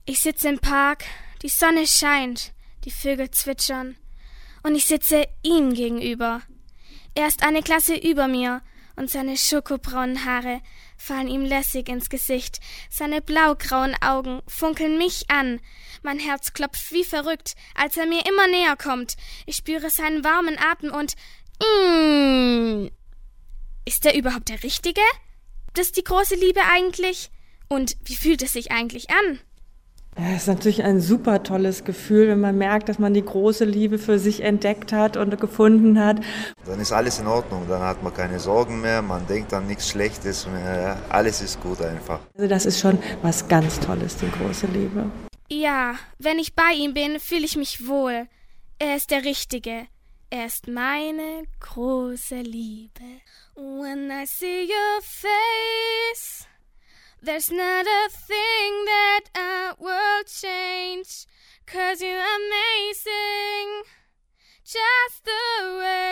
Ich sitze im Park, die Sonne scheint, die Vögel zwitschern. Und ich sitze ihm gegenüber. Er ist eine Klasse über mir und seine schokobraunen Haare fallen ihm lässig ins Gesicht. Seine blaugrauen Augen funkeln mich an. Mein Herz klopft wie verrückt, als er mir immer näher kommt. Ich spüre seinen warmen Atem und Ist er überhaupt der Richtige? Das ist die große Liebe eigentlich? Und wie fühlt es sich eigentlich an? Ja, es ist natürlich ein super tolles Gefühl, wenn man merkt, dass man die große Liebe für sich entdeckt hat und gefunden hat. Dann ist alles in Ordnung, dann hat man keine Sorgen mehr, man denkt an nichts Schlechtes mehr, alles ist gut einfach. Also das ist schon was ganz Tolles, die große Liebe. Ja, wenn ich bei ihm bin, fühle ich mich wohl. Er ist der Richtige. Er ist meine große Liebe. When I see your face, there's not a thing that I will change, 'cause you're amazing, just the way